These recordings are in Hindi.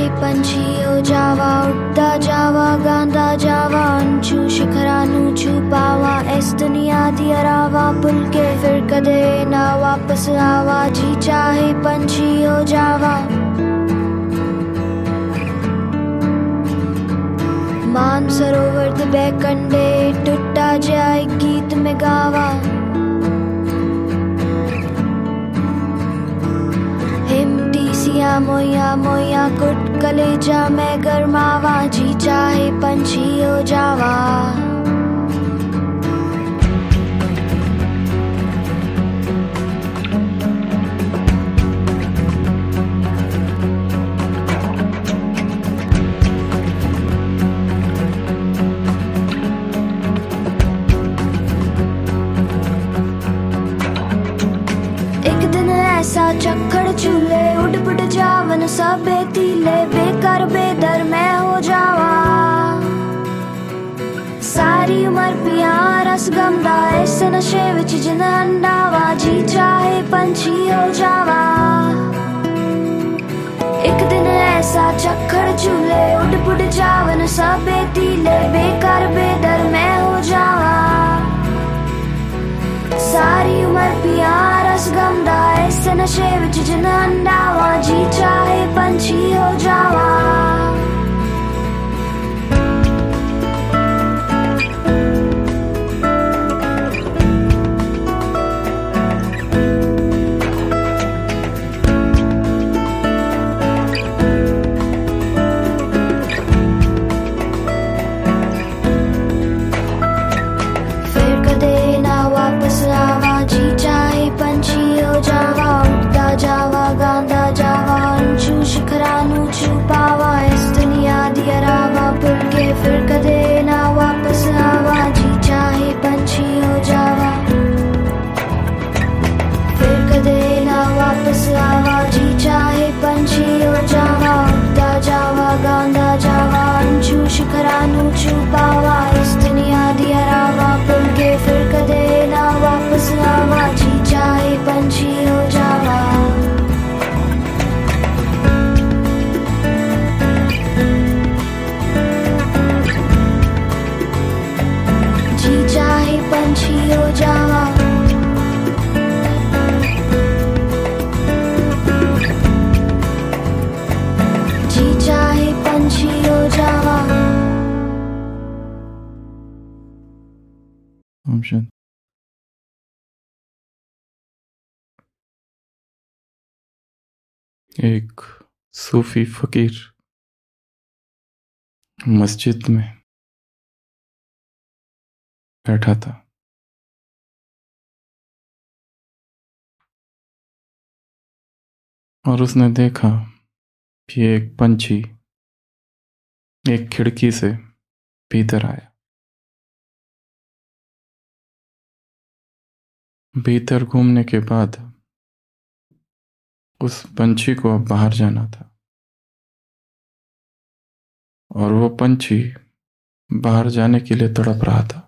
पंछी हो जावा, उड़ता जावा, गांदा जावा, अंचू शिखरानू छुपावा, इस दुनिया दी अरावा भुल के फिर कदे ना वापस आवा, जी चाहे पंछी हो जावा। मान सरोवर दे बैकंडे टुटा जाए गीत में गावा, हिमटी सिया मोया मोया कुट कलेजा में गरमावा, जी चाहे पंछी हो जावा। ऐसा चक्कर चूल्हे उड़ पुड़ जावन सबे तीले, बेकार बेदर मैं हो जावा, सारी उम्र पिया रस गमदा इस नशे विच जिन अंडावा, जी चाहे पंछी हो जावा। एक दिन ऐसा चक्कर चूल्हे उड़ पुड़ जावन सबे तीले, बेकार बेदर मैं हो जावा, सारी उम्र पिया रस गमदा इस नशे विच जिन अंडावा, जी चाहे पंछी हो जावा। जावा गांदा जावा, अंचू शिखरानू छुपावा, इस दुनिया दी अरावा भुल के फिर कदे ना वापस आवा, जी चाहे पंछी हो जावा, फिर कदे ना वापस आवा, जी चाहे पंछी हो जावा, उड़ता जावा गांदा जावा, अंचू शिखरानू छुपावा, इस दुनिया दी अरावा भुल के फिर कदे ना वापस आवा, जी चाहे पंछी हो जावा। पंछी हो जावा, जी चाहे पंछी हो जावा। एक सूफी फकीर मस्जिद में बैठा था। और उसने देखा कि एक पंछी एक खिड़की से भीतर आया। भीतर घूमने के बाद उस पंछी को अब बाहर जाना था, और वो पंछी बाहर जाने के लिए तड़प रहा था।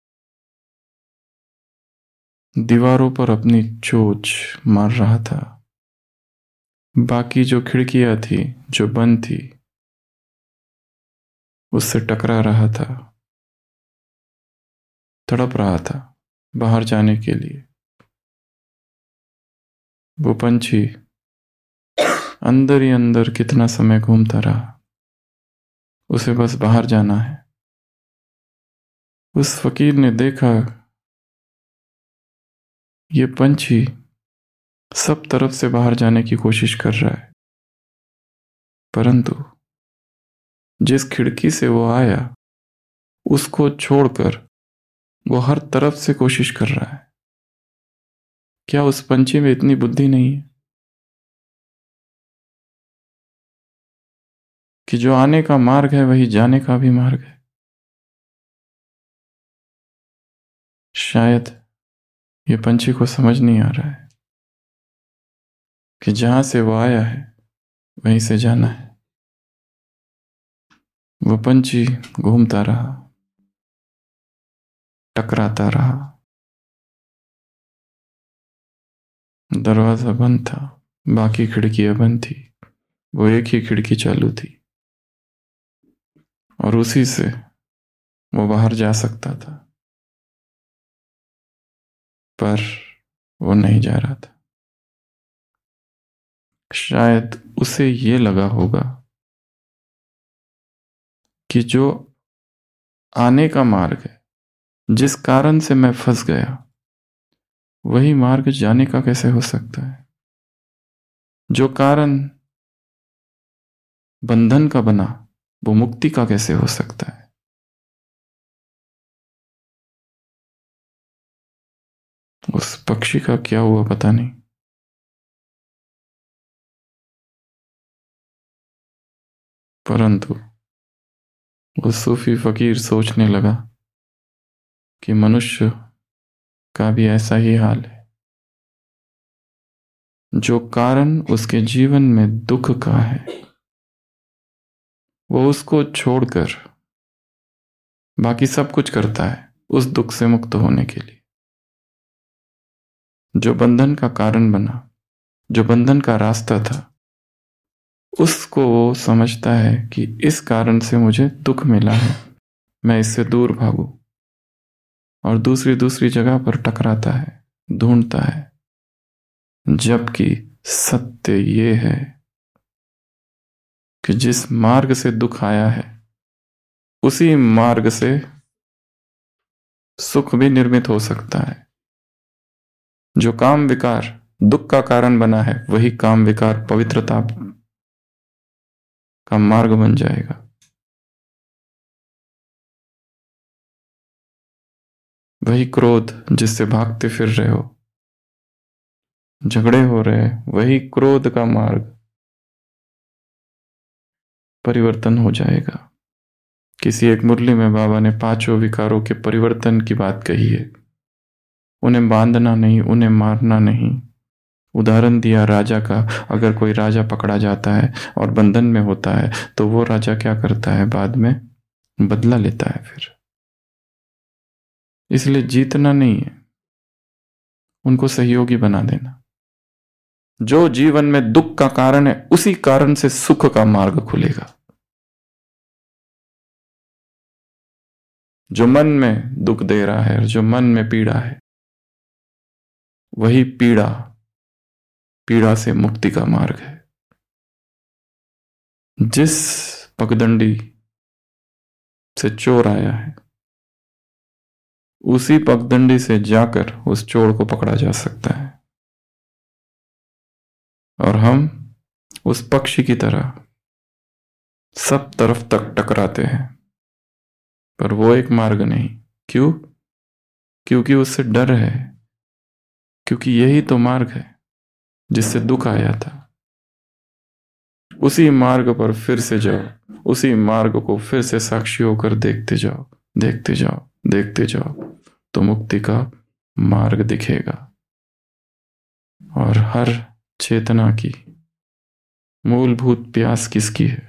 दीवारों पर अपनी चोंच मार रहा था, बाकी जो खिड़कियां थी जो बंद थी उससे टकरा रहा था, तड़प रहा था बाहर जाने के लिए। वो पंछी अंदर ही अंदर कितना समय घूमता रहा, उसे बस बाहर जाना है। उस फकीर ने देखा ये पंछी सब तरफ से बाहर जाने की कोशिश कर रहा है, परंतु जिस खिड़की से वो आया उसको छोड़कर वो हर तरफ से कोशिश कर रहा है। क्या उस पंछी में इतनी बुद्धि नहीं है कि जो आने का मार्ग है वही जाने का भी मार्ग है? शायद ये पंछी को समझ नहीं आ रहा है कि जहां से वो आया है वहीं से जाना है। वो पंछी घूमता रहा, टकराता रहा। दरवाजा बंद था, बाकी खिड़कियां बंद थी। वो एक ही खिड़की चालू थी और उसी से वो बाहर जा सकता था, पर वो नहीं जा रहा था। शायद उसे ये लगा होगा कि जो आने का मार्ग है, जिस कारण से मैं फंस गया, वही मार्ग जाने का कैसे हो सकता है। जो कारण बंधन का बना, वो मुक्ति का कैसे हो सकता है। उस पक्षी का क्या हुआ पता नहीं, परंतु वो सूफी फकीर सोचने लगा कि मनुष्य का भी ऐसा ही हाल है। जो कारण उसके जीवन में दुख का है, वो उसको छोड़कर बाकी सब कुछ करता है उस दुख से मुक्त होने के लिए। जो बंधन का कारण बना, जो बंधन का रास्ता था, उसको वो समझता है कि इस कारण से मुझे दुख मिला है, मैं इससे दूर भागूं, और दूसरी दूसरी जगह पर टकराता है, ढूंढता है। जबकि सत्य ये है कि जिस मार्ग से दुख आया है, उसी मार्ग से सुख भी निर्मित हो सकता है। जो काम विकार दुख का कारण बना है, वही काम विकार पवित्रता का मार्ग बन जाएगा। वही क्रोध जिससे भागते फिर रहे हो, झगड़े हो रहे हैं, वही क्रोध का मार्ग परिवर्तन हो जाएगा। किसी एक मुरली में बाबा ने 5 विकारों के परिवर्तन की बात कही है। उन्हें बांधना नहीं, उन्हें मारना नहीं। उदाहरण दिया राजा का। अगर कोई राजा पकड़ा जाता है और बंधन में होता है, तो वो राजा क्या करता है, बाद में बदला लेता है फिर। इसलिए जीतना नहीं है, उनको सहयोगी बना देना। जो जीवन में दुख का कारण है, उसी कारण से सुख का मार्ग खुलेगा। जो मन में दुख दे रहा है और जो मन में पीड़ा है, वही पीड़ा से मुक्ति का मार्ग है। जिस पगडंडी से चोर आया है, उसी पगडंडी से जाकर उस चोर को पकड़ा जा सकता है। और हम उस पक्षी की तरह सब तरफ तक टकराते हैं, पर वो एक मार्ग नहीं। क्यों? क्योंकि उससे डर है, क्योंकि यही तो मार्ग है जिससे दुख आया था। उसी मार्ग पर फिर से जाओ, उसी मार्ग को फिर से साक्षी होकर देखते जाओ, देखते जाओ, देखते जाओ, तो मुक्ति का मार्ग दिखेगा। और हर चेतना की मूलभूत प्यास किसकी है?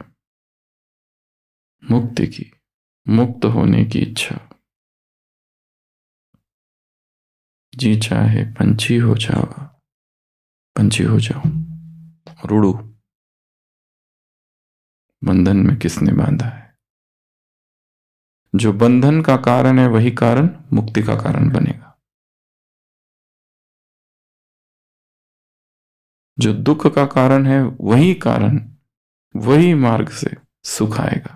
मुक्ति की, मुक्त होने की इच्छा। जी चाहे पंछी हो जाओ, पंछी हो जाओ और उड़ो। बंधन में किसने बांधा है? जो बंधन का कारण है, वही कारण मुक्ति का कारण बनेगा। जो दुख का कारण है, वही कारण, वही मार्ग से सुख आएगा।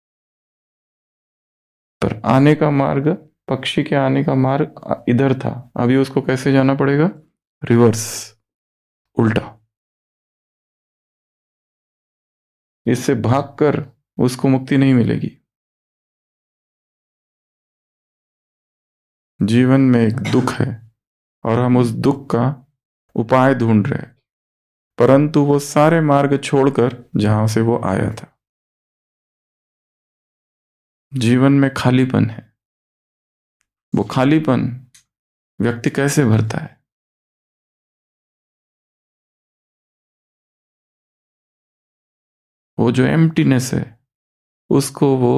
पर आने का मार्ग, पक्षी के आने का मार्ग इधर था, अभी उसको कैसे जाना पड़ेगा? रिवर्स, उल्टा। इससे भागकर उसको मुक्ति नहीं मिलेगी। जीवन में एक दुख है और हम उस दुख का उपाय ढूंढ रहे हैं, परंतु वो सारे मार्ग छोड़कर जहां से वो आया था। जीवन में खालीपन है। वो खालीपन व्यक्ति कैसे भरता है? वो जो एम्प्टीनेस है, उसको वो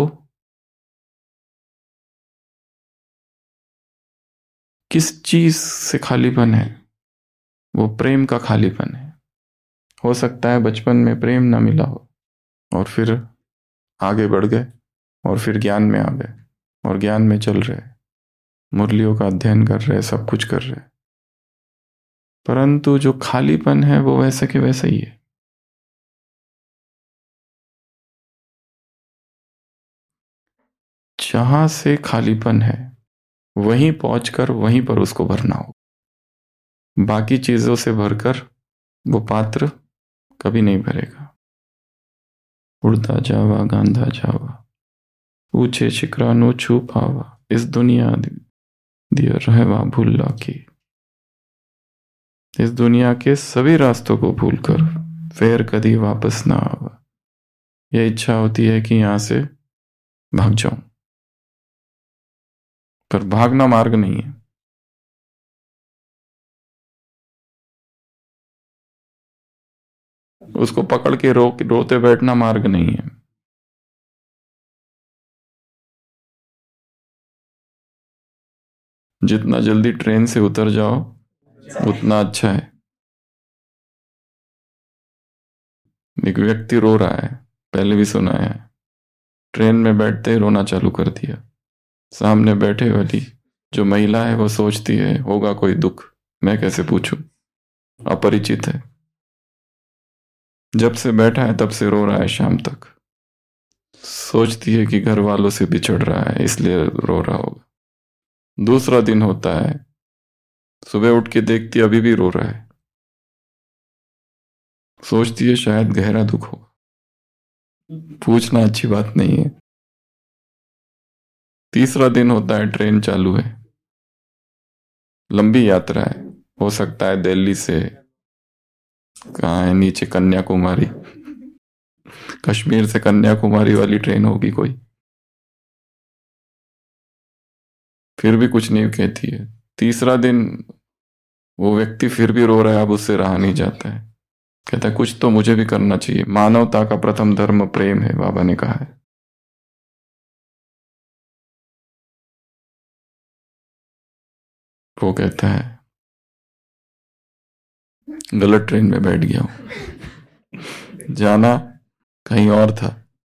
किस चीज से खालीपन है? वो प्रेम का खालीपन है। हो सकता है बचपन में प्रेम ना मिला हो, और फिर आगे बढ़ गए, और फिर ज्ञान में आ गए, और ज्ञान में चल रहे, मुरलियों का अध्ययन कर रहे, सब कुछ कर रहे, परंतु जो खालीपन है वो वैसे के वैसा ही है। जहां से खालीपन है वहीं पहुंचकर वहीं पर उसको भरना हो। बाकी चीजों से भरकर वो पात्र कभी नहीं भरेगा। उड़ता जावा गांधा जावा, ऊंचे शिखरा नो छू पावा, इस दुनिया दिया रहवा भूला की। इस दुनिया के सभी रास्तों को भूलकर फिर कभी वापस ना आवा। यह इच्छा होती है कि यहां से भाग जाऊं, पर भागना मार्ग नहीं है। उसको पकड़ के रोते बैठना मार्ग नहीं है। जितना जल्दी ट्रेन से उतर जाओ उतना अच्छा है। एक व्यक्ति रो रहा है, पहले भी सुना है, ट्रेन में बैठते ही रोना चालू कर दिया। सामने बैठे वाली जो महिला है वो सोचती है होगा कोई दुख, मैं कैसे पूछूं, अपरिचित है। जब से बैठा है तब से रो रहा है शाम तक। सोचती है कि घर वालों से बिछड़ रहा है इसलिए रो रहा होगा। दूसरा दिन होता है, सुबह उठ के देखती अभी भी रो रहा है। सोचती है शायद गहरा दुख हो। पूछना अच्छी बात नहीं है। तीसरा दिन होता है, ट्रेन चालू है, लंबी यात्रा है, हो सकता है दिल्ली से कहाँ है नीचे कन्याकुमारी, कश्मीर से कन्याकुमारी वाली ट्रेन होगी कोई। फिर भी कुछ नहीं कहती है। तीसरा दिन वो व्यक्ति फिर भी रो रहा है, अब उससे रहा नहीं जाता है। कहता है कुछ तो मुझे भी करना चाहिए, मानवता का प्रथम धर्म प्रेम है, बाबा ने कहा है। वो कहता है गलत ट्रेन में बैठ गया हूं, जाना कहीं और था।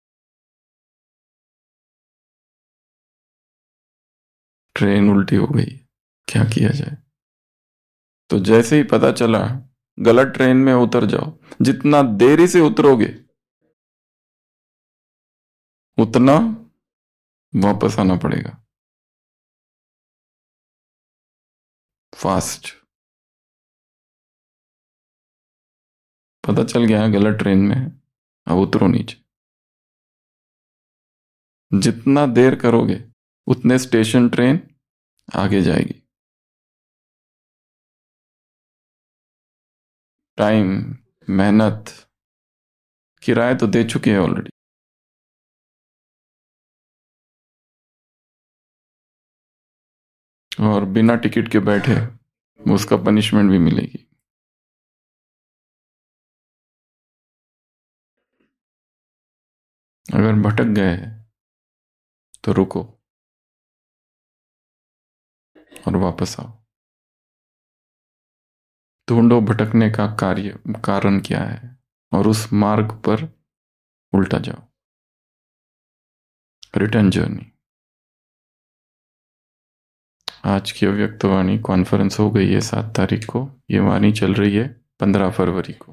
ट्रेन उल्टी हो गई, क्या किया जाए। तो जैसे ही पता चला गलत ट्रेन में उतर जाओ, जितना देरी से उतरोगे उतना वापस आना पड़ेगा फास्ट। पता चल गया गलत ट्रेन में है, अब उतरो नीचे। जितना देर करोगे उतने स्टेशन ट्रेन आगे जाएगी। टाइम, मेहनत, किराए तो दे चुके हैं ऑलरेडी। और बिना टिकट के बैठे उसका पनिशमेंट भी मिलेगी। अगर भटक गए तो रुको और वापस आओ। ढूंढो भटकने का कारण क्या है और उस मार्ग पर उल्टा जाओ। Return journey. आज की अव्यक्त वाणी कॉन्फ्रेंस हो गई है 7 तारीख को, ये वाणी चल रही है 15 फरवरी को।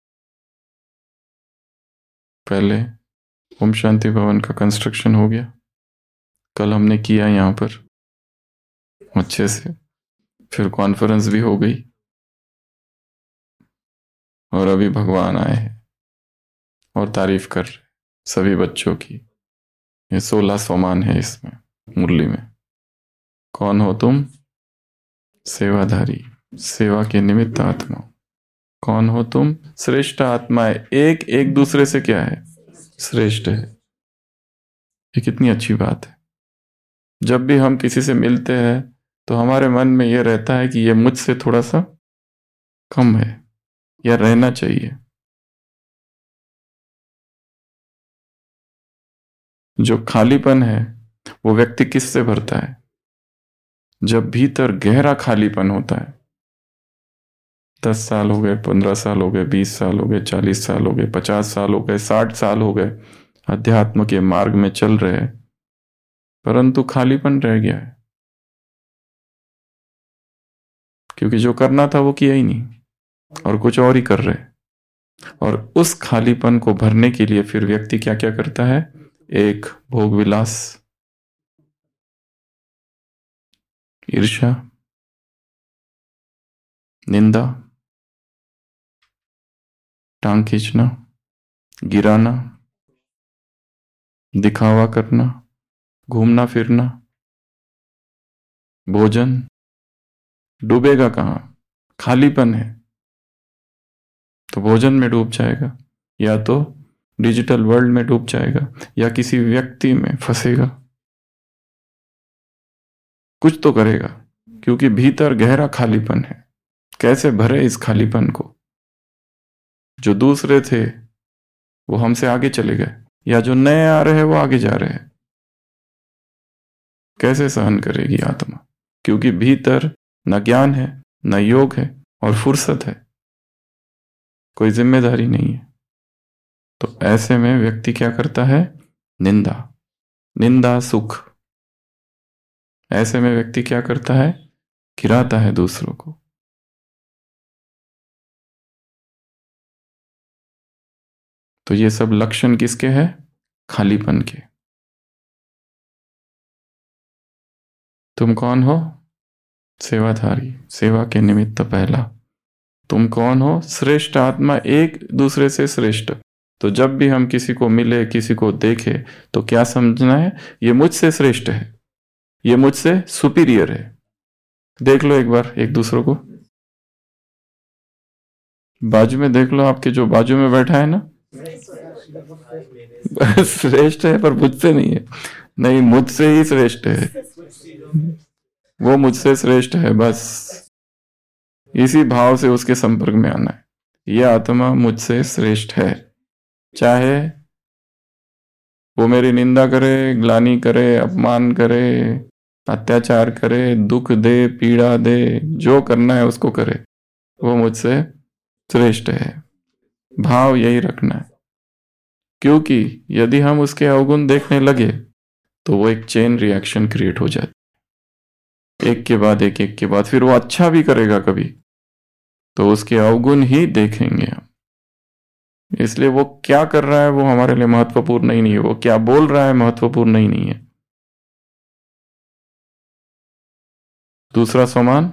पहले ओम शांति भवन का कंस्ट्रक्शन हो गया, कल हमने किया यहाँ पर अच्छे से। फिर कॉन्फ्रेंस भी हो गई, और अभी भगवान आए हैं और तारीफ कर रहे सभी बच्चों की। ये 16 सोमान है इसमें मुरली में। कौन हो तुम? सेवाधारी, सेवा के निमित्त आत्मा। कौन हो तुम? श्रेष्ठ आत्मा है। एक दूसरे से क्या है? श्रेष्ठ है। ये कितनी अच्छी बात है। जब भी हम किसी से मिलते हैं तो हमारे मन में यह रहता है कि यह मुझसे थोड़ा सा कम है या रहना चाहिए। जो खालीपन है वो व्यक्ति किससे भरता है? जब भीतर गहरा खालीपन होता है 10 साल हो गए, 15 साल हो गए, 20 साल हो गए, 40 साल हो गए, 50 साल हो गए, 60 साल हो गए, अध्यात्म के मार्ग में चल रहे हैं, परंतु खालीपन रह गया है, क्योंकि जो करना था वो किया ही नहीं और कुछ और ही कर रहे हैं। और उस खालीपन को भरने के लिए फिर व्यक्ति क्या क्या करता है? एक, भोग विलास, ईर्ष्या, निंदा, टांग खींचना, गिराना, दिखावा करना, घूमना फिरना, भोजन। डूबेगा कहाँ? खालीपन है तो भोजन में डूब जाएगा, या तो डिजिटल वर्ल्ड में डूब जाएगा, या किसी व्यक्ति में फंसेगा। कुछ तो करेगा, क्योंकि भीतर गहरा खालीपन है। कैसे भरे इस खालीपन को? जो दूसरे थे वो हमसे आगे चले गए, या जो नए आ रहे हैं वो आगे जा रहे हैं। कैसे सहन करेगी आत्मा? क्योंकि भीतर न ज्ञान है, न योग है, और फुर्सत है, कोई जिम्मेदारी नहीं है। तो ऐसे में व्यक्ति क्या करता है? निंदा, निंदा सुख। ऐसे में व्यक्ति क्या करता है? गिराता है दूसरों को। तो ये सब लक्षण किसके हैं? खालीपन के। तुम कौन हो? सेवाधारी, सेवा के निमित्त पहला। तुम कौन हो? श्रेष्ठ आत्मा, एक दूसरे से श्रेष्ठ। तो जब भी हम किसी को मिले, किसी को देखे, तो क्या समझना है? ये मुझसे श्रेष्ठ है, ये मुझसे सुपीरियर है। देख लो एक बार एक दूसरों को, बाजू में देख लो, आपके जो बाजू में बैठा है ना, श्रेष्ठ है पर मुझसे नहीं है। नहीं, मुझसे ही श्रेष्ठ है, वो मुझसे श्रेष्ठ है। बस इसी भाव से उसके संपर्क में आना है। यह आत्मा मुझसे श्रेष्ठ है, चाहे वो मेरी निंदा करे, ग्लानि करे, अपमान करे, अत्याचार करे, दुख दे, पीड़ा दे, जो करना है उसको करे, वो मुझसे श्रेष्ठ है। भाव यही रखना है, क्योंकि यदि हम उसके अवगुण देखने लगे तो वो एक चेन रिएक्शन क्रिएट हो जाती, एक के बाद एक के बाद। फिर वो अच्छा भी करेगा कभी, तो उसके अवगुण ही देखेंगे हम। इसलिए वो क्या कर रहा है वो हमारे लिए महत्वपूर्ण नहीं है, वो क्या बोल रहा है महत्वपूर्ण नहीं है। दूसरा, समान,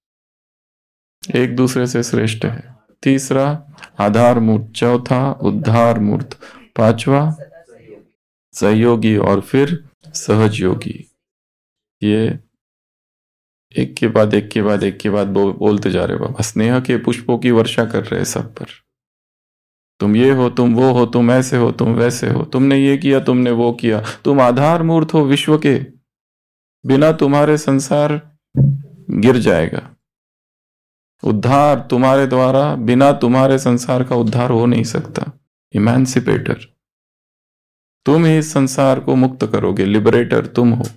एक दूसरे से श्रेष्ठ है। तीसरा, आधार मूर्त। चौथा, उद्धार मूर्त। पांचवा, सहयोगी, और फिर सहज योगी। ये एक के बाद एक के बाद एक के बाद बोलते जा रहे बाबा। स्नेह के पुष्पों की वर्षा कर रहे सब पर। तुम ये हो, तुम वो हो, तुम ऐसे हो, तुम वैसे हो, तुमने ये किया, तुमने वो किया, तुम आधार मूर्त हो विश्व के, बिना तुम्हारे संसार गिर जाएगा। उद्धार तुम्हारे द्वारा, बिना तुम्हारे संसार का उद्धार हो नहीं सकता। इमेंसिपेटर, तुम ही इस संसार को मुक्त करोगे, लिबरेटर तुम हो।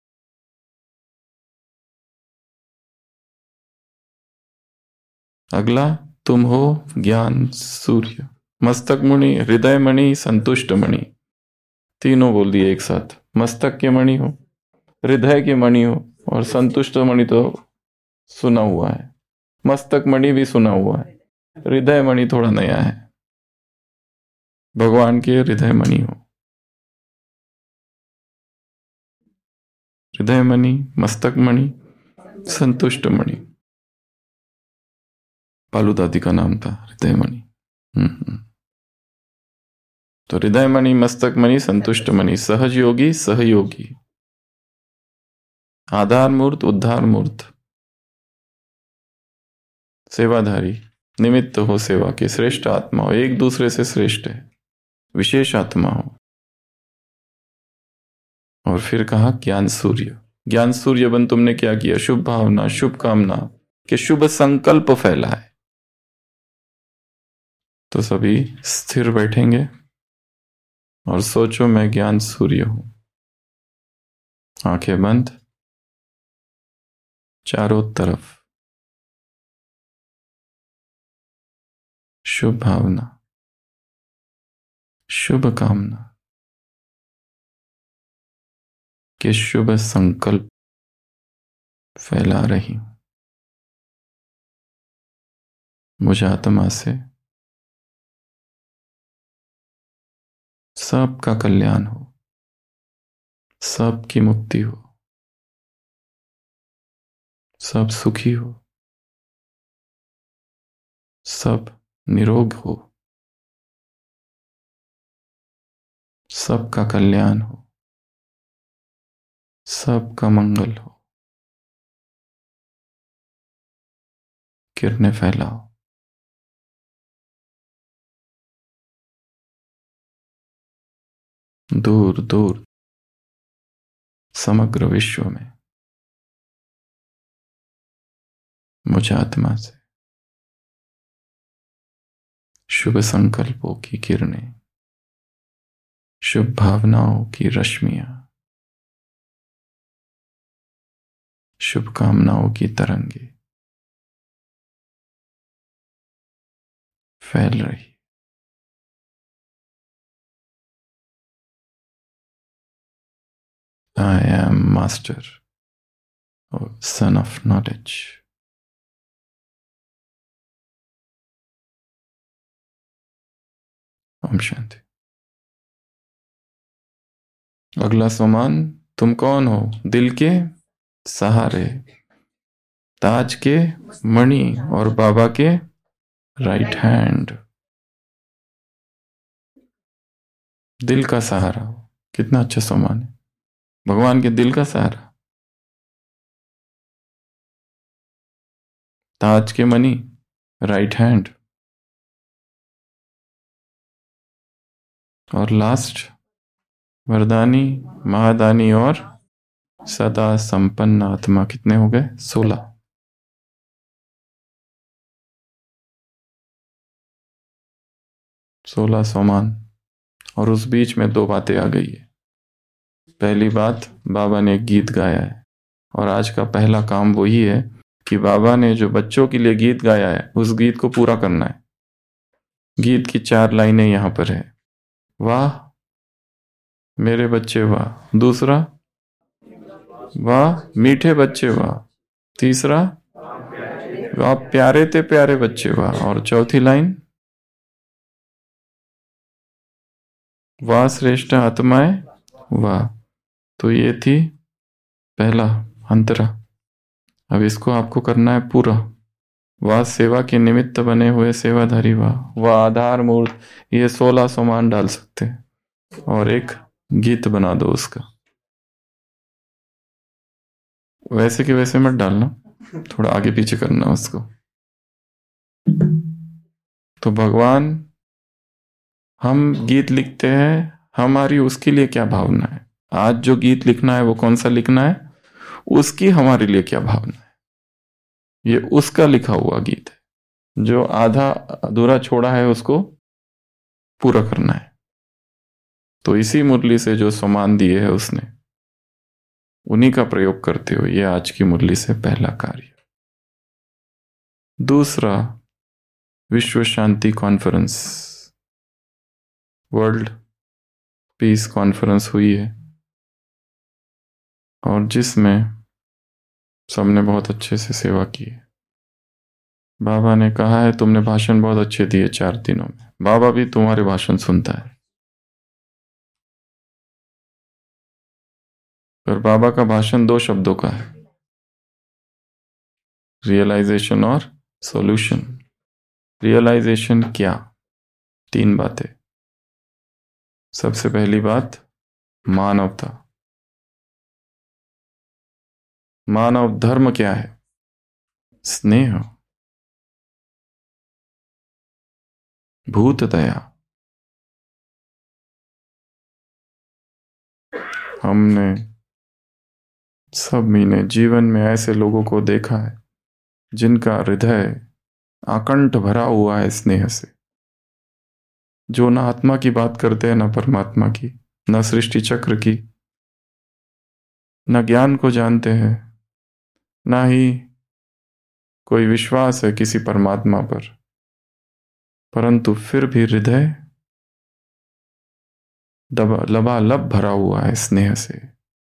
अगला, तुम हो ज्ञान सूर्य, मस्तक मणि, हृदय मणि, संतुष्ट मणि। तीनों बोल दिए एक साथ। मस्तक के मणि हो, हृदय के मणि हो, और संतुष्ट मणि तो सुना हुआ है, मस्तक मणि भी सुना हुआ है, हृदय मणि थोड़ा नया है। भगवान के हृदय मणि हो, हृदय मणि, मस्तक मणि, संतुष्ट मणि। बालू दादी का नाम था हृदय मणि। तो हृदय मणि, मस्तक मणि, संतुष्ट मणि, सहज योगी, सहयोगी, आधार मूर्त, उद्धार मूर्त, सेवाधारी, निमित्त हो सेवा के, श्रेष्ठ आत्मा हो, एक दूसरे से श्रेष्ठ है, विशेष आत्मा हो। और फिर कहा ज्ञान सूर्य। ज्ञान सूर्य बन तुमने क्या किया? शुभ भावना, शुभ कामना के शुभ संकल्प फैला है। तो सभी स्थिर बैठेंगे और सोचो मैं ज्ञान सूर्य हूं। आंखें बंद, चारों तरफ शुभ भावना, शुभ कामना के शुभ संकल्प फैला रही हूं। मुझ आत्मा से सबका कल्याण हो, सबकी मुक्ति हो, सब सुखी हो, सब निरोग हो, सबका कल्याण हो, सबका मंगल हो। किरणें फैलाओ। दूर दूर समग्र विश्व में मुझ आत्मा से शुभ संकल्पों की किरणें, शुभ भावनाओं की रश्मियां, शुभकामनाओं की तरंगे फैल रही। I am master or son of knowledge. Om Shanti. अगला सम्मान, तुम कौन हो? दिल के सहारे, ताज के मणि और बाबा के राइट हैंड। दिल का सहारा हो, कितना अच्छा सम्मान है। भगवान के दिल का सहारा, ताज के मणि, राइट हैंड, और लास्ट वरदानी, महादानी और सदा संपन्न आत्मा। कितने हो गए? 16। 16 सम्मान। और उस बीच में 2 बातें आ गई है। पहली बात, बाबा ने एक गीत गाया है और आज का पहला काम वही है कि बाबा ने जो बच्चों के लिए गीत गाया है उस गीत को पूरा करना है। गीत की 4 लाइनें यहां पर है। वाह मेरे बच्चे वाह। दूसरा, वाह मीठे बच्चे वाह। तीसरा, वाह प्यारे ते प्यारे बच्चे वाह। और चौथी लाइन, वाह श्रेष्ठ आत्माएं वाह। तो ये थी पहला अंतरा। अब इसको आपको करना है पूरा। वाह सेवा के निमित्त बने हुए सेवाधारी वाह। वाह आधार मूर्त। ये 16 सम्मान डाल सकते हैं और एक गीत बना दो उसका। वैसे के वैसे मत डालना, थोड़ा आगे पीछे करना उसको। तो भगवान, हम गीत लिखते हैं, हमारी उसके लिए क्या भावना है? आज जो गीत लिखना है वो कौन सा लिखना है? उसकी हमारे लिए क्या भावना है? ये उसका लिखा हुआ गीत है। जो आधा अधूरा छोड़ा है उसको पूरा करना है। तो इसी मुरली से जो सम्मान दिए है उसने, उन्हीं का प्रयोग करते हुए ये आज की मुरली से पहला कार्य। दूसरा, विश्व शांति कॉन्फ्रेंस, वर्ल्ड पीस कॉन्फ्रेंस हुई है और जिसमें सबने बहुत अच्छे से सेवा की है। बाबा ने कहा है तुमने भाषण बहुत अच्छे दिए 4 दिनों में। बाबा भी तुम्हारे भाषण सुनता है। पर बाबा का भाषण 2 शब्दों का है, रियलाइजेशन और सॉल्यूशन। रियलाइजेशन क्या? 3 बातें। सबसे पहली बात, मानवता। मानव धर्म क्या है? स्नेह, भूत दया। हमने सभी ने जीवन में ऐसे लोगों को देखा है जिनका हृदय आकंठ भरा हुआ है स्नेह से, जो ना आत्मा की बात करते हैं ना परमात्मा की, ना सृष्टि चक्र की, ना ज्ञान को जानते हैं, ना ही कोई विश्वास है किसी परमात्मा पर। परंतु फिर भी हृदय लबालब भरा हुआ है स्नेह से।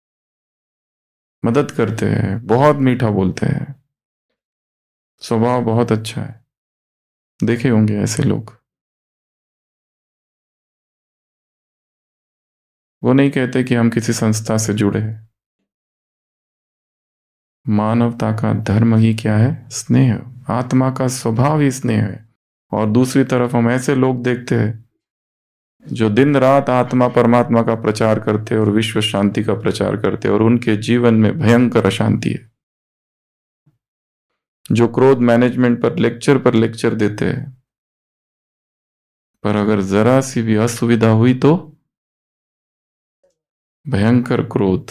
मदद करते हैं, बहुत मीठा बोलते हैं, स्वभाव बहुत अच्छा है। देखे होंगे ऐसे लोग। वो नहीं कहते कि हम किसी संस्था से जुड़े हैं। मानवता का धर्म ही क्या है? स्नेह। आत्मा का स्वभाव ही स्नेह है। और दूसरी तरफ हम ऐसे लोग देखते हैं जो दिन रात आत्मा परमात्मा का प्रचार करते और विश्व शांति का प्रचार करते, और उनके जीवन में भयंकर अशांति है। जो क्रोध मैनेजमेंट पर लेक्चर देते हैं, पर अगर जरा सी भी असुविधा हुई तो भयंकर क्रोध।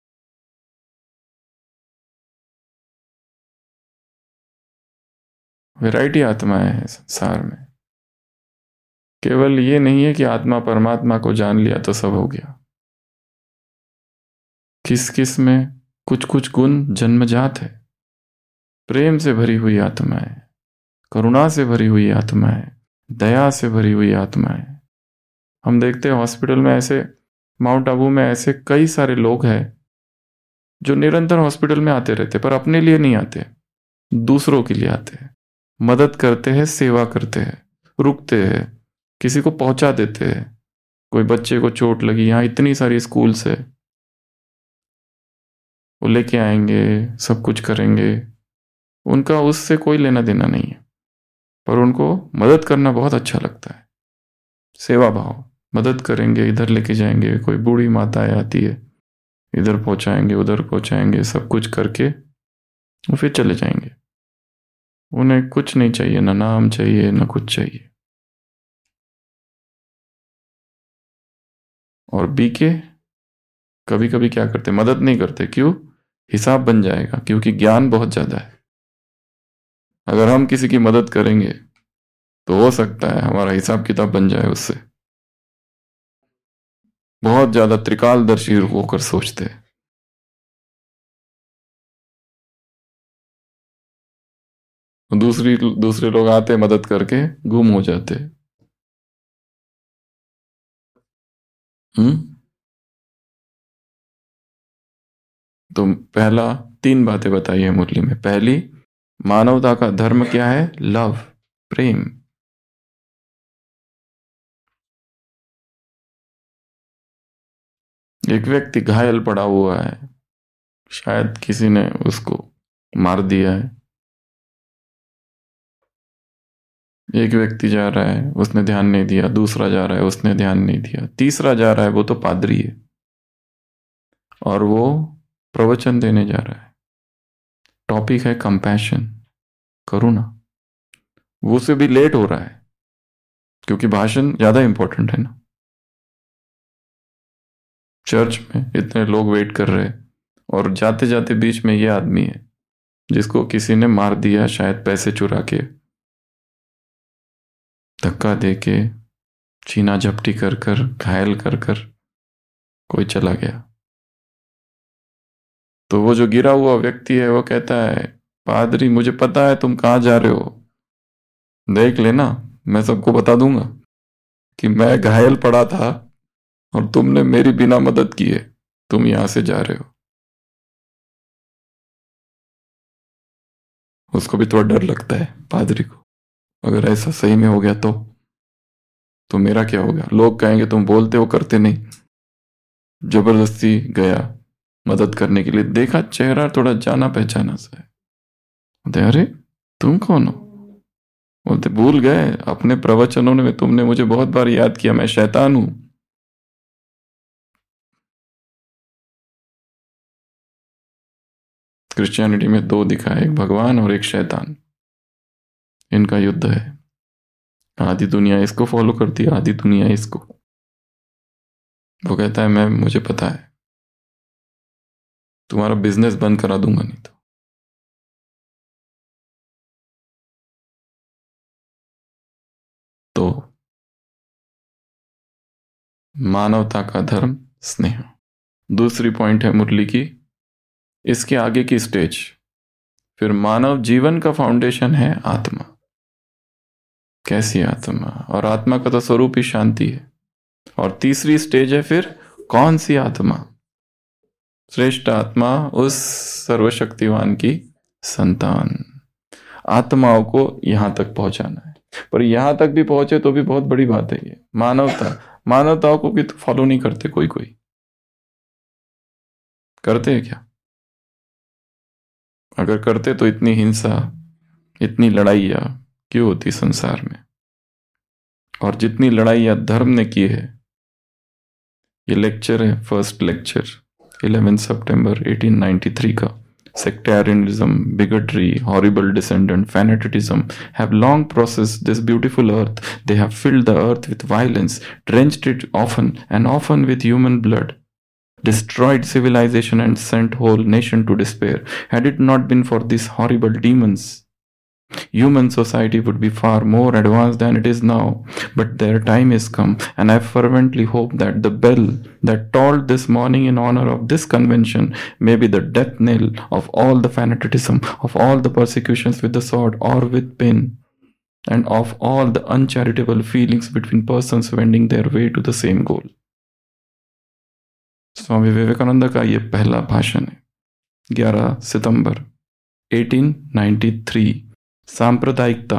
वैरायटी आत्माएं हैं संसार में। केवल ये नहीं है कि आत्मा परमात्मा को जान लिया तो सब हो गया। किस किस में कुछ कुछ गुण जन्मजात है। प्रेम से भरी हुई आत्माएं, करुणा से भरी हुई आत्माएं, दया से भरी हुई आत्माएं। हम देखते हैं हॉस्पिटल में ऐसे, माउंट आबू में ऐसे कई सारे लोग हैं जो निरंतर हॉस्पिटल में आते रहते, पर अपने लिए नहीं आते, दूसरों के लिए आते हैं। मदद करते हैं, सेवा करते हैं, रुकते हैं, किसी को पहुंचा देते हैं। कोई बच्चे को चोट लगी, यहाँ इतनी सारी स्कूल्स है, वो लेके आएंगे, सब कुछ करेंगे। उनका उससे कोई लेना देना नहीं है, पर उनको मदद करना बहुत अच्छा लगता है। सेवा भाव, मदद करेंगे, इधर लेके जाएंगे। कोई बूढ़ी माताएं आती है, इधर पहुंचाएंगे, उधर पहुंचाएंगे, सब कुछ करके वो फिर चले जाएंगे। उन्हें कुछ नहीं चाहिए, ना नाम चाहिए, ना कुछ चाहिए। और बीके कभी कभी क्या करते, मदद नहीं करते। क्यों? हिसाब बन जाएगा, क्योंकि ज्ञान बहुत ज्यादा है। अगर हम किसी की मदद करेंगे तो हो सकता है हमारा हिसाब किताब बन जाए उससे। बहुत ज्यादा त्रिकालदर्शी होकर सोचते हैं। दूसरे लोग आते, मदद करके गुम हो जाते। तो पहला 3 बातें बताई है मुरली में। पहली, मानवता का धर्म क्या है? लव, प्रेम। एक व्यक्ति घायल पड़ा हुआ है, शायद किसी ने उसको मार दिया है। एक व्यक्ति जा रहा है, उसने ध्यान नहीं दिया। दूसरा जा रहा है, उसने ध्यान नहीं दिया। तीसरा जा रहा है, वो तो पादरी है और वो प्रवचन देने जा रहा है। टॉपिक है कंपैशन, करुणा। वो से भी लेट हो रहा है क्योंकि भाषण ज्यादा इंपॉर्टेंट है ना। चर्च में इतने लोग वेट कर रहे हैं और जाते जाते बीच में ये आदमी है जिसको किसी ने मार दिया, शायद पैसे चुरा के, धक्का देके, छीना झपटी कर कर, घायल कर कर कोई चला गया। तो वो जो गिरा हुआ व्यक्ति है वो कहता है, पादरी मुझे पता है तुम कहाँ जा रहे हो, देख लेना, मैं सबको बता दूंगा कि मैं घायल पड़ा था और तुमने मेरी बिना मदद किए तुम यहां से जा रहे हो। उसको भी थोड़ा डर लगता है पादरी को, अगर ऐसा सही में हो गया तो मेरा क्या होगा? लोग कहेंगे तुम बोलते हो करते नहीं। जबरदस्ती गया मदद करने के लिए, देखा चेहरा थोड़ा जाना पहचाना सा है। बोलते अरे तुम कौन हो? बोलते भूल गए, अपने प्रवचनों में तुमने मुझे बहुत बार याद किया, मैं शैतान हूं। क्रिश्चियनिटी में 2 दिखा है, एक भगवान और एक शैतान। इनका युद्ध है। आधी दुनिया इसको फॉलो करती है, आधी दुनिया इसको। वो कहता है मुझे पता है, तुम्हारा बिजनेस बंद करा दूंगा नहीं तो मानवता का धर्म स्नेह। दूसरी पॉइंट है मुरली की, इसके आगे की स्टेज। फिर मानव जीवन का फाउंडेशन है आत्मा। कैसी आत्मा, और आत्मा का तो स्वरूप ही शांति है। और तीसरी स्टेज है फिर कौन सी आत्मा, श्रेष्ठ आत्मा, उस सर्वशक्तिवान की संतान। आत्माओं को यहां तक पहुंचाना है, पर यहां तक भी पहुंचे तो भी बहुत बड़ी बात है। ये मानवताओं को भी तो फॉलो नहीं करते, कोई करते हैं क्या? अगर करते तो इतनी हिंसा, इतनी लड़ाइयाँ क्यों होती संसार में? और जितनी लड़ाइयाँ धर्म ने की है, ये लेक्चर है, फर्स्ट लेक्चर 11 सितंबर 1893 का। Sectarianism, bigotry, horrible dissent and fanaticism have long processed this beautiful earth. They have filled the earth with violence, drenched it often with human blood, destroyed civilization and sent whole nation to despair. Had it not been for these horrible demons, human society would be far more advanced than it is now. But their time is come, and I fervently hope that the bell that tolled this morning in honor of this convention may be the death knell of all the fanaticism, of all the persecutions with the sword or with pen, and of all the uncharitable feelings between persons wending their way to the same goal. Swami Vivekananda का ये पहला भाषण है, 11 सितंबर 1893। सांप्रदायिकता,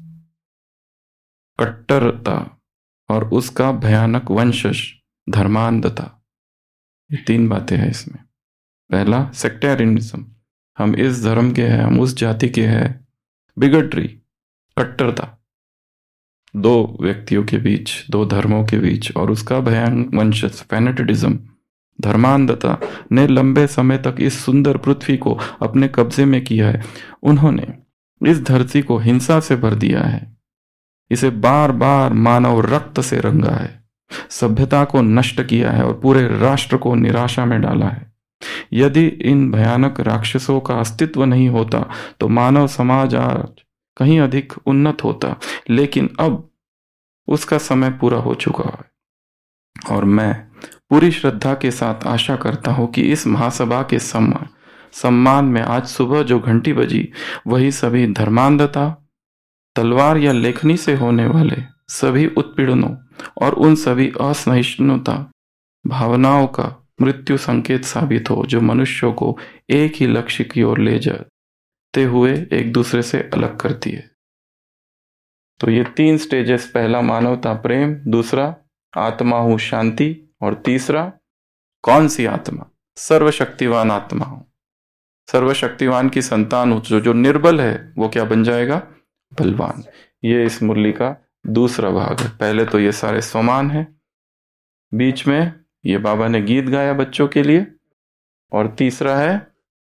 कट्टरता और उसका भयानक वंशज धर्मांधता, ये 3 बातें हैं इसमें। पहला सेक्टेरियनिज्म, हम इस धर्म के हैं, हम उस जाति के हैं। बिगटरी, कट्टरता, 2 व्यक्तियों के बीच, 2 धर्मों के बीच, और उसका भयानक वंशज फैनेटिज्म, धर्मांधता ने लंबे समय तक इस सुंदर पृथ्वी को अपने कब्जे में किया है। उन्होंने इस धरती को हिंसा से भर दिया है, इसे बार बार मानव रक्त से रंगा है, सभ्यता को नष्ट किया है और पूरे राष्ट्र को निराशा में डाला है। यदि इन भयानक राक्षसों का अस्तित्व नहीं होता तो मानव समाज आज कहीं अधिक उन्नत होता, लेकिन अब उसका समय पूरा हो चुका है। और मैं पूरी श्रद्धा के साथ आशा करता हूं कि इस महासभा के सम्मान में आज सुबह जो घंटी बजी, वही सभी धर्मांधता, तलवार या लेखनी से होने वाले सभी उत्पीड़नों और उन सभी असहिष्णुता भावनाओं का मृत्यु संकेत साबित हो, जो मनुष्यों को एक ही लक्ष्य की ओर ले जाते हुए एक दूसरे से अलग करती है। तो ये 3 स्टेजेस, पहला मानवता प्रेम, दूसरा आत्मा हूं शांति, और तीसरा कौन सी आत्मा, सर्वशक्तिवान आत्मा हूं, सर्वशक्तिवान की संतान हूं। जो निर्बल है वो क्या बन जाएगा? बलवान। ये इस मुरली का दूसरा भाग है। पहले तो ये सारे स्वमान है, बीच में ये बाबा ने गीत गाया बच्चों के लिए, और तीसरा है,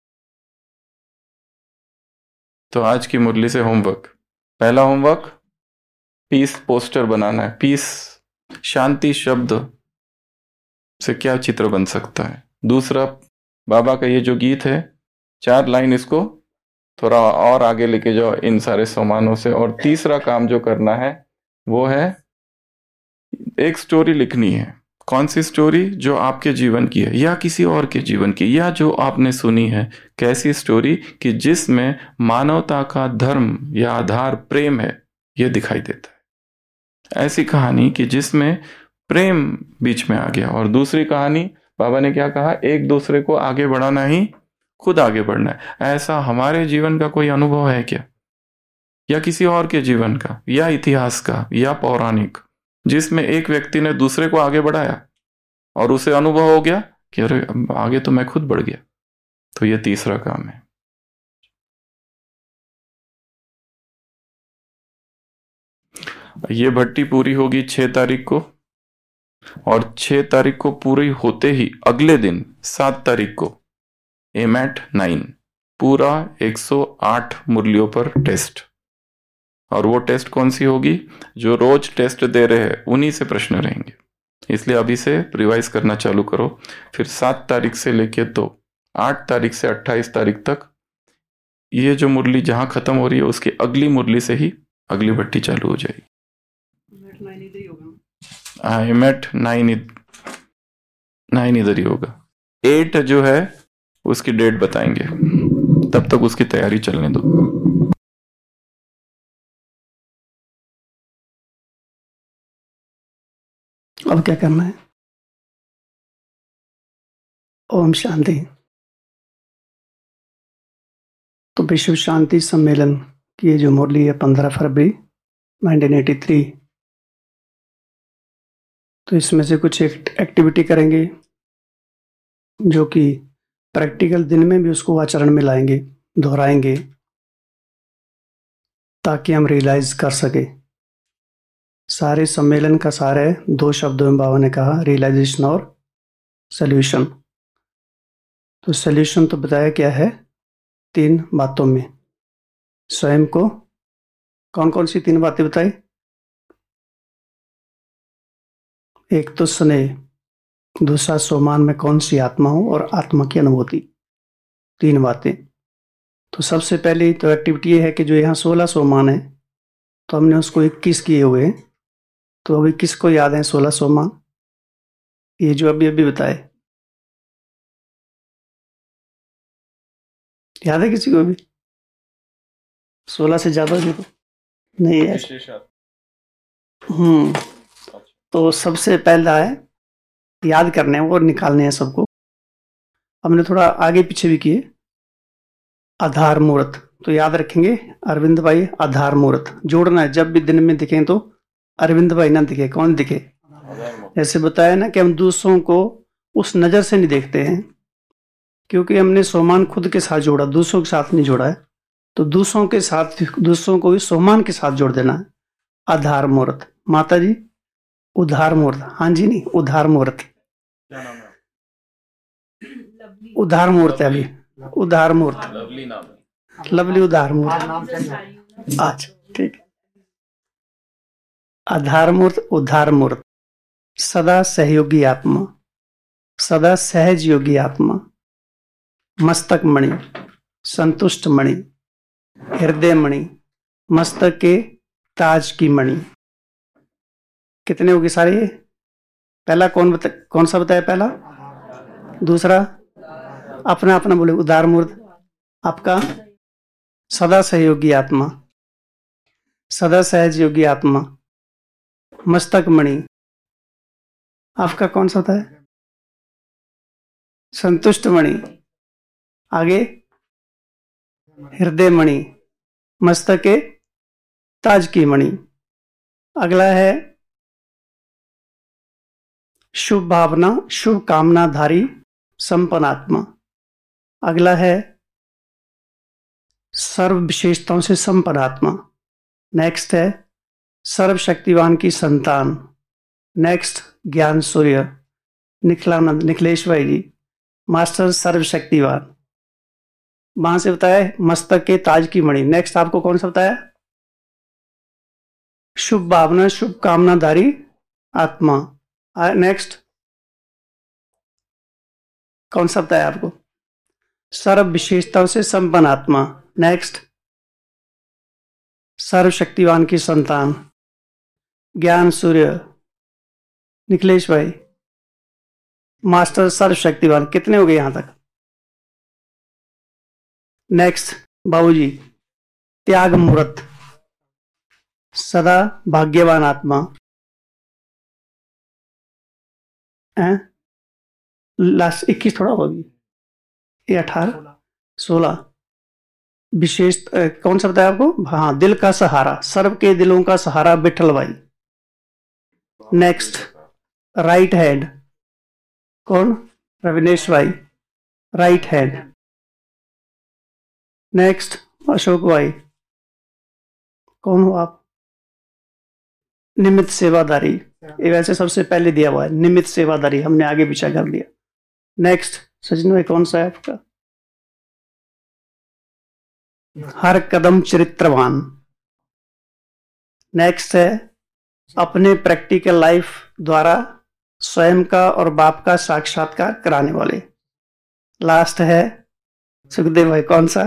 तो आज की मुरली से होमवर्क। पहला होमवर्क, पीस पोस्टर बनाना है। पीस, शांति शब्द से क्या चित्र बन सकता है। दूसरा, बाबा का ये जो गीत है, 4 लाइन इसको थोड़ा और आगे लेके जाओ इन सारे सामानों से। और तीसरा काम जो करना है वो है एक स्टोरी लिखनी है। कौन सी स्टोरी? जो आपके जीवन की है या किसी और के जीवन की, या जो आपने सुनी है। कैसी स्टोरी? कि जिसमें मानवता का धर्म या आधार प्रेम है, यह दिखाई देता है। ऐसी कहानी कि जिसमें प्रेम बीच में आ गया। और दूसरी कहानी, बाबा ने क्या कहा? एक दूसरे को आगे बढ़ाना ही खुद आगे बढ़ना है। ऐसा हमारे जीवन का कोई अनुभव है क्या, या किसी और के जीवन का, या इतिहास का, या पौराणिक, जिसमें एक व्यक्ति ने दूसरे को आगे बढ़ाया और उसे अनुभव हो गया कि अरे आगे तो मैं खुद बढ़ गया? तो ये तीसरा काम है। ये भट्टी पूरी होगी 6 तारीख को, और 6 तारीख को पूरी होते ही अगले दिन 7 तारीख को एमएट 9 पूरा 108 मुरलियों पर टेस्ट। और वो टेस्ट कौन सी होगी? जो रोज टेस्ट दे रहे हैं उन्हीं से प्रश्न रहेंगे, इसलिए अभी से रिवाइज करना चालू करो। फिर 7 तारीख से लेके तो 8 तारीख से 28 तारीख तक ये जो मुरली जहां खत्म हो रही है उसकी अगली मुरली से ही अगली भट्टी चालू हो जाएगी। एमएट 9 इधर ही होगा। 8 जो है उसकी डेट बताएंगे, तब तक उसकी तैयारी चलने दो। अब क्या करना है? ओम शांति। तो विश्व शांति सम्मेलन की ये जो मुरली है 15 फरवरी 1983, तो इसमें से कुछ एक्टिविटी करेंगे जो कि प्रैक्टिकल दिन में भी उसको आचरण में लाएंगे, दोहराएंगे, ताकि हम रियलाइज कर सके। सारे सम्मेलन का सार है 2 शब्दों में बाबा ने कहा, रियलाइजेशन और सॉल्यूशन। तो सॉल्यूशन तो बताया क्या है 3 बातों में। स्वयं को कौन कौन सी 3 बातें बताई? एक तो स्नेह, दूसरा सोमान में कौन सी आत्मा हो, और आत्मा की अनुभूति। 3 बातें। तो सबसे पहली तो एक्टिविटी ये है कि जो यहाँ 16 सोमान है, तो हमने उसको 21 किए हुए हैं। तो अभी किसको याद है 16 सोमान? ये जो अभी अभी बताए, याद है किसी को भी? 16 से ज्यादा देखो नहीं है। तो सबसे पहला है, याद करने हैं और निकालने हैं सबको। हमने थोड़ा आगे पीछे भी किए। आधार मूर्त, तो याद रखेंगे अरविंद भाई आधार मूर्त जोड़ना है। जब भी दिन में दिखें तो अरविंद भाई ना दिखे, कौन दिखे? जैसे बताया ना कि हम दूसरों को उस नजर से नहीं देखते हैं, क्योंकि हमने सोमान खुद के साथ जोड़ा, दूसरों के साथ नहीं जोड़ा है। तो दूसरों के साथ, दूसरों को भी सोमान के साथ जोड़ देना है। आधार मूर्त। माता जी उधार मूर्त, हाँ जी नहीं उधार मूर्त, उधार मूर्त है अभी, उधार मूर्त, लवली उधार मूर्त। अच्छा ठीक। आधार मूर्त, उधार मूर्त। सदा सहयोगी आत्मा, सदा सहज योगी आत्मा, मस्तक मणि, संतुष्ट मणि, हृदय मणि, मस्तक के ताज की मणि। कितने होगी सारे? पहला कौन सा बताया? पहला, दूसरा अपना अपना बोले। उदार मूर्त आपका सदा सहयोगी आत्मा, सदा सहज योगी आत्मा, मस्तक मणि आपका कौन सा होता है? संतुष्ट मणि। आगे हृदय मणि, मस्तक के ताज की मणि। अगला है शुभ भावना, शुभ कामनाधारी संपन्न आत्मा। अगला है सर्व विशेषताओं से संपन्न आत्मा। नेक्स्ट है सर्वशक्तिवान की संतान। नेक्स्ट ज्ञान सूर्य निखिलानंद, निखिलेश भाई जी, मास्टर सर्वशक्तिवान। वहां से बताया मस्तक के ताज की मणि। नेक्स्ट आपको कौन सा बताया? शुभ भावना, शुभ कामनाधारी आत्मा। नेक्स्ट कौन सा बताया आपको? सर्व विशेषताओं से संपन्न आत्मा। नेक्स्ट सर्वशक्तिवान की संतान, ज्ञान सूर्य, निखिलेश भाई, मास्टर सर्वशक्तिवान। कितने हो गए यहां तक? नेक्स्ट बाबूजी त्याग मूर्त, सदा भाग्यवान आत्मा। लास्ट 21 थोड़ा होगी, ये 18 16 विशेष कौन सा बताया आपको? हाँ, दिल का सहारा, सर्व के दिलों का सहारा विठल भाई। नेक्स्ट राइट हैंड, कौन? रविनेश भाई, राइट हैंड। नेक्स्ट अशोक भाई, कौन हो आप? निमित्त सेवादारी। ये वैसे सबसे पहले दिया हुआ है, निमित्त सेवादारी, हमने आगे पीछा कर दिया। नेक्स्ट सचिन भाई, कौन सा है आपका? हर कदम चरित्रवान। नेक्स्ट है अपने प्रैक्टिकल लाइफ द्वारा स्वयं का और बाप का साक्षात्कार कराने वाले। लास्ट है सुखदेव भाई, कौन सा?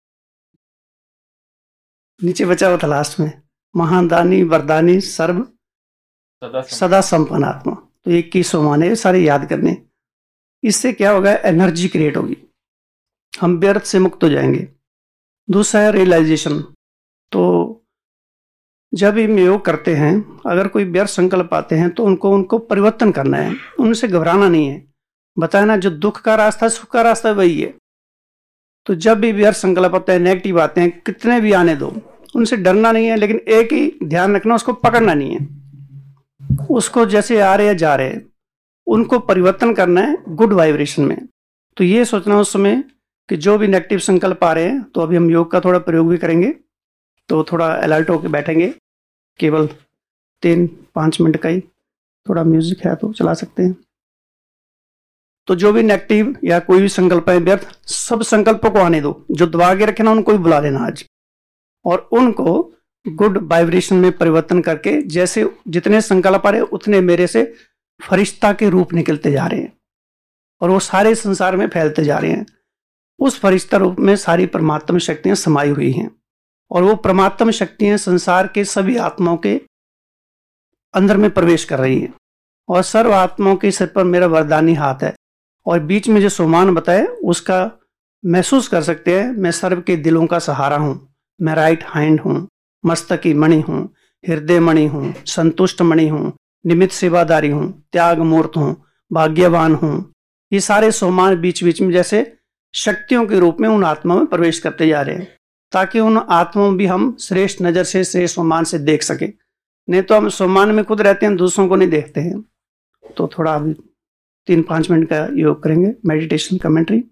नीचे बचा हुआ था लास्ट में, महादानी वरदानी सर्व सदा संपन्न आत्मा। तो एक की सोमाने सारे याद करने। इससे क्या होगा? एनर्जी क्रिएट होगी, हम व्यर्थ से मुक्त हो जाएंगे। दूसरा है रियलाइजेशन। तो जब हम योग करते हैं, अगर कोई व्यर्थ संकल्प आते हैं तो उनको परिवर्तन करना है, उनसे घबराना नहीं है। बताया ना, जो दुख का रास्ता सुख का रास्ता वही है। तो जब भी व्यर्थ संकल्प आते हैं, नेगेटिव आते हैं, कितने भी आने दो, उनसे डरना नहीं है, लेकिन एक ही ध्यान रखना, उसको पकड़ना नहीं है। उसको जैसे आ रहे जा रहे, उनको परिवर्तन करना है गुड वाइब्रेशन में। तो ये सोचना उस समय कि जो भी नेगेटिव संकल्प आ रहे हैं, तो अभी हम योग का थोड़ा प्रयोग भी करेंगे, तो थोड़ा अलर्ट होकर बैठेंगे। केवल 3-5 मिनट का ही थोड़ा म्यूजिक है तो चला सकते हैं। तो जो भी नेगेटिव या कोई भी संकल्प है व्यर्थ, सब संकल्पों को आने दो, जो दबा के रखे ना उनको भी बुला लेना आज, और उनको गुड वाइब्रेशन में परिवर्तन करके, जैसे जितने संकल्प आ रहे उतने मेरे से फरिश्ता के रूप निकलते जा रहे हैं और वो सारे संसार में फैलते जा रहे हैं। उस फरिश्ता रूप में सारी परमात्मा शक्तियां समाई हुई हैं, और वो परमात्मा शक्तियां संसार के सभी आत्माओं के अंदर में प्रवेश कर रही हैं, और सर्व आत्माओं के सिर पर मेरा वरदानी हाथ है, और बीच में जो सोमान बताए उसका महसूस कर सकते हैं। मैं सर्व के दिलों का सहारा हूं, मैं राइट हैंड हूं, मस्तक की मणि हूं, हृदय मणि हूं, संतुष्ट मणि हूं, निमित्त सेवादारी हूं, त्याग मूर्त हूं, भाग्यवान हूं। ये सारे सोमान बीच बीच में जैसे शक्तियों के रूप में उन आत्माओं में प्रवेश करते जा रहे हैं, ताकि उन आत्माओं भी हम श्रेष्ठ नजर से, श्रेष्ठ सोमान से देख सके। नहीं तो हम सोमान में खुद रहते हैं, दूसरों को नहीं देखते हैं। तो थोड़ा अभी 3-5 मिनट का योग करेंगे, मेडिटेशन कमेंट्री।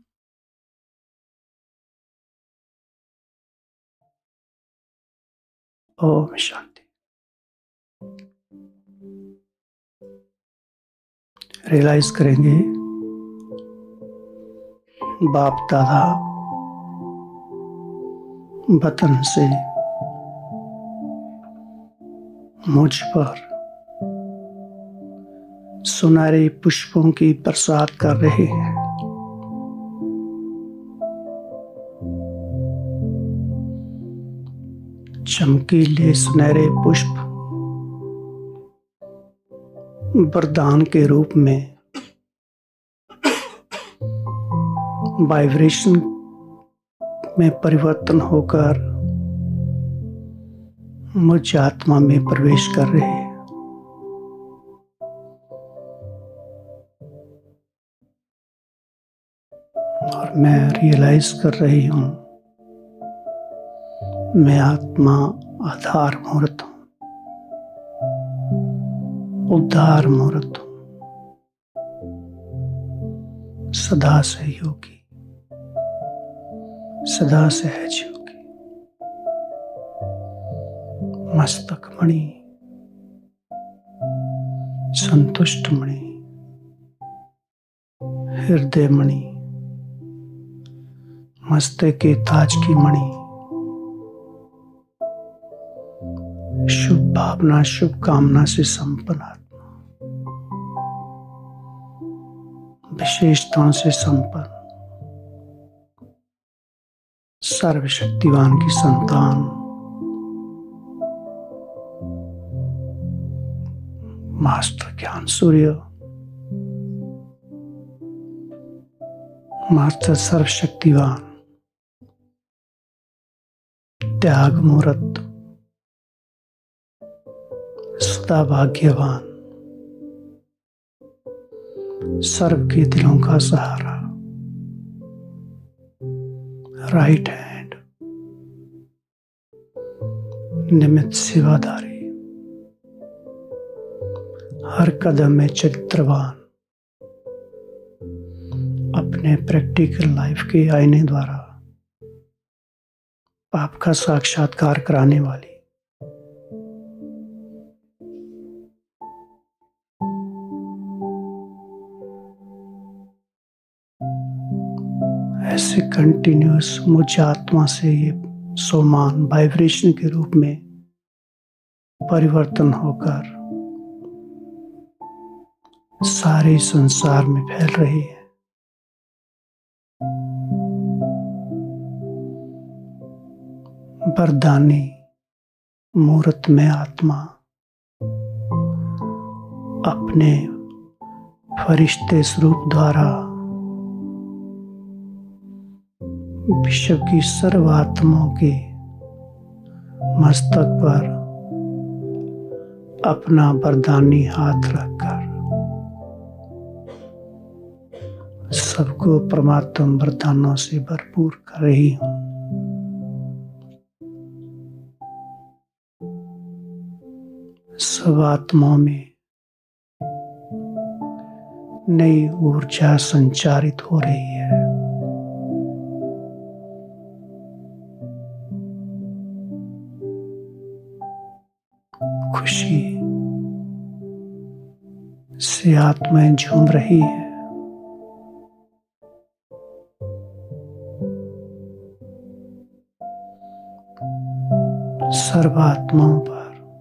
ओम शांति। रियलाइज करेंगे बाप दादा वतन से मुझ पर सुनहरे पुष्पों की बरसात कर रहे हैं। चमकीले सुनहरे पुष्प वरदान के रूप में वाइब्रेशन में परिवर्तन होकर मुझ आत्मा में प्रवेश कर रहे हैं। और मैं रियलाइज कर रही हूं, मैं आत्मा आधार मूर्त हूं, उद्धार मूर्त हूं, सदा सहयोगी, सदा सहयोगी, मस्तक मणि, संतुष्ट मणि, हृदय मणि, मस्तक के ताज की मणि, शुभ भावना शुभ कामना से संपन्न आत्मा, विशेषताओं से संपन्न, सर्वशक्तिवान की संतान, मास्टर ज्ञान सूर्य, मास्टर सर्वशक्तिवान, त्याग मूर्त, सदा भाग्यवान, सर्व के दिलों का सहारा, राइट हैंड, निमित्त सेवादारी, हर कदम में चरित्रवान, अपने प्रैक्टिकल लाइफ के आईने द्वारा पाप का साक्षात्कार कराने वाली, ऐसे कंटिन्यूस मुझ आत्मा से ये सोमान वाइब्रेशन के रूप में परिवर्तन होकर सारे संसार में फैल रही है। वरदानी मूर्त में आत्मा अपने फरिश्ते स्वरूप द्वारा विश्व की सर्व आत्माओं के मस्तक पर अपना वरदानी हाथ रखकर सबको परमात्म वरदानों से भरपूर कर रही हूं। सब आत्माओं में नई ऊर्जा संचारित हो रही है। खुशी से आत्माएं झूम रही है। सर्वात्माओं पर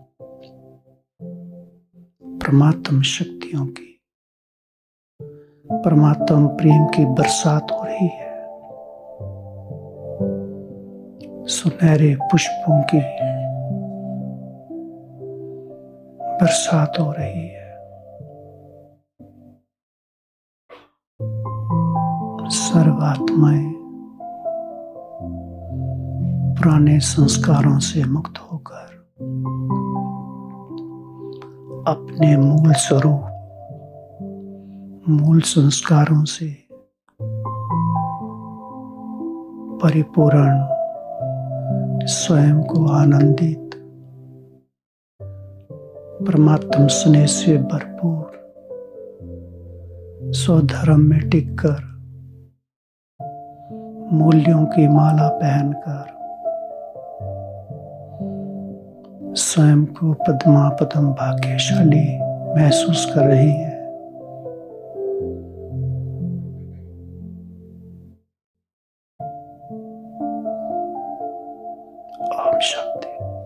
परमात्म शक्तियों की, परमात्म प्रेम की बरसात हो रही है। सुनहरे पुष्पों की बरसात हो रही है। सर्वात्माएं पुराने संस्कारों से मुक्त होकर अपने मूल स्वरूप, मूल संस्कारों से परिपूर्ण स्वयं को आनंदित, परमात्म स्नेह से भरपूर स्वधर्म में टिककर मूल्यों की माला पहनकर स्वयं को पद्मापदम भाग्यशाली महसूस कर रही है। ओम शांति।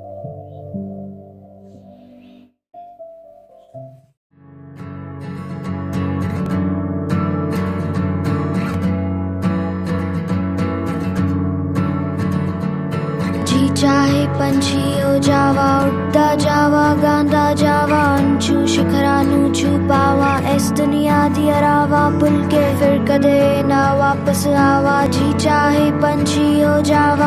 चाहे पंछी हो जावा, उड़ता जावा, गांदा जावा, अंशु शिखरानु छुपावा, इस दुनिया दी अरावा, भुल के फिर कदे ना वापस आवा। जी चाहे पंछी हो जावा,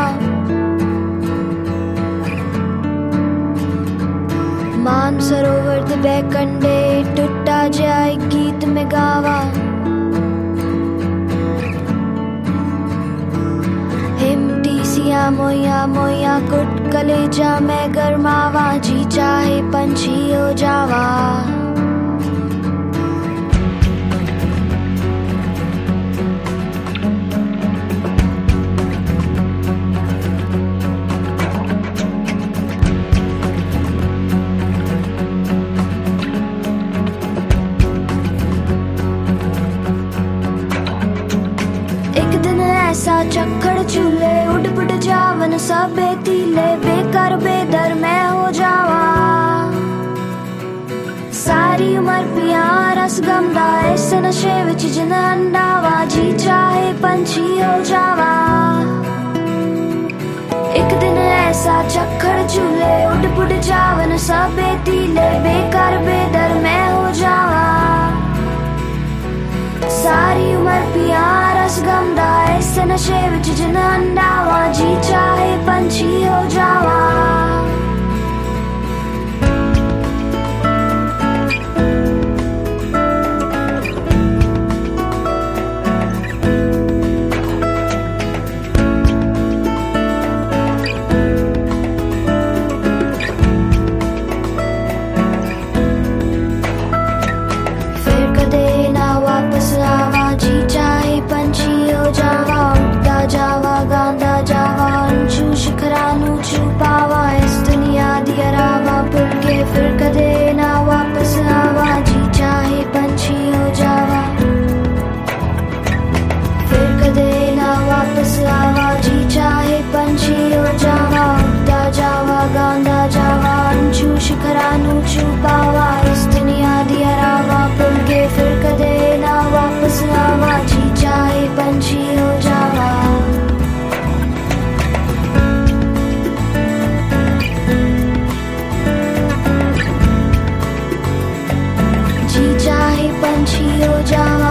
मान सरोवर दे बैकंडे, टूटा जाए गीत में गावा। मोया मोया कुट कलेजा में गरमावा। जी चाहे पंछी हो जावा। एक दिन ऐसा चक्कर चूल्हे, उड़ पुट जावन सब तीले, बेकार बेदर मैं हो जावा। सारी उम्र पिया रस गमदा, इस नशे विच जिन अंडावा। जी चाहे पंछी हो जावा। एक दिन ऐसा चक्कर चूल्हे, उड़ पुट जावन सब तीले, बेकार बेदर मैं हो जावा। सारी उम्र पिया रस गमदा, इस नशे विच जिन अंडावा। जी चाहे पंछी हो जावा। फिर कदे ना वापस आवा। जी चाहे पंछी हो जावा, उड़ता जावा, गांदा जावा, अंशु शिखरानु छुपावा, इस दुनिया दी अरावा, भुल के फिर कदे ना वापस आवा। जी चाहे पंछी हो जावा, फिर कदे ना वापस आवा। जी चाहे पंछी हो जावा, उड़ता जावा, गांदा जावा, अंशु शिखरानु छुपावा, इस दुनिया दी अरावा, भुल के फिर कदे ना वापस आवा। जी चाहे पंछी हो जावा। जी चाहे पंछी हो जावा।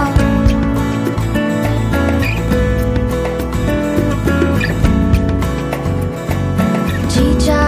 जी चाहे